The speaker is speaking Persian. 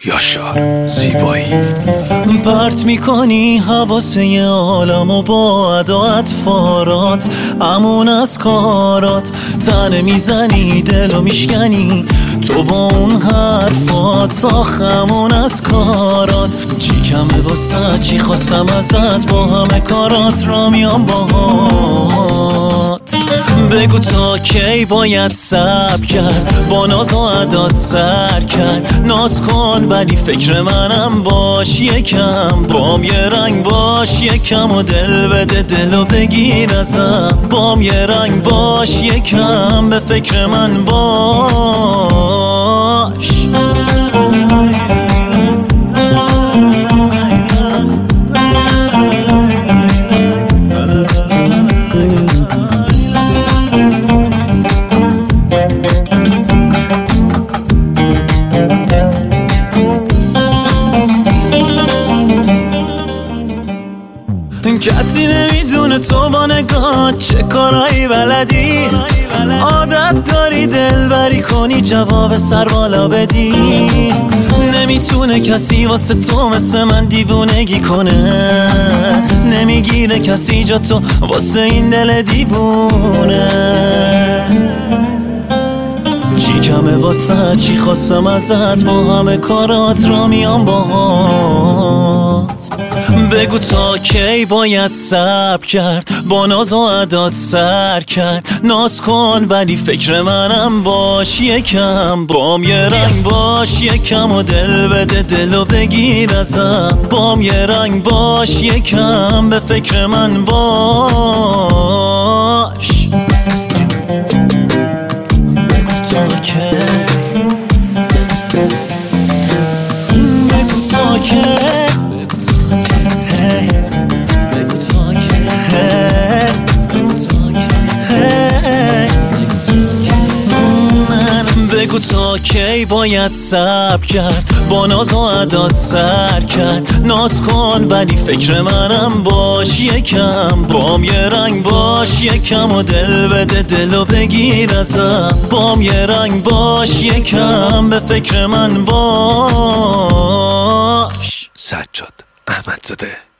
یاشار زیبایی پرت میکنی حواسه عالمو با عدات فارات امون از کارات تنه میزنی دلو میشکنی تو با اون حرفات ساخمون از کارات چی کمه واسه چی خواستم ازت با همه کارات را میام باهات بگو تا کی باید صبر کرد با ناز و عدات سر کرد ناز کن ولی فکر منم باش یکم بام یه رنگ باش یکم و دل بده دلو بگیر ازم بام یه رنگ باش یکم به فکر من باش کسی نمیدونه تو با نگاه چه کارایی بلدی عادت داری دلبری کنی جواب سر بالا بدی نمیتونه کسی واسه تو مثل من دیوونگی کنه نمیگیره کسی جا تو واسه این دل دیوونه چی کمه واسه چی خواستم ازت با همه کارات را میام باهات بگو تا کی باید صبر کرد با ناز و عدات سر کرد ناز کن ولی فکر منم باش یکم بام یه رنگ باش یکم و دل بده دلو بگیر ازم بام یه رنگ باش یکم به فکر من باش بگو تا کی بگو تا کی بگو تا کی باید صبر کرد با ناز و عدات سر کرد ناز کن ولی فکر منم باش یکم بام یه رنگ باش یکم و دل بده دلو بگیر ازم بام یه رنگ باش یکم به فکر من باش. سجاد احمدزاده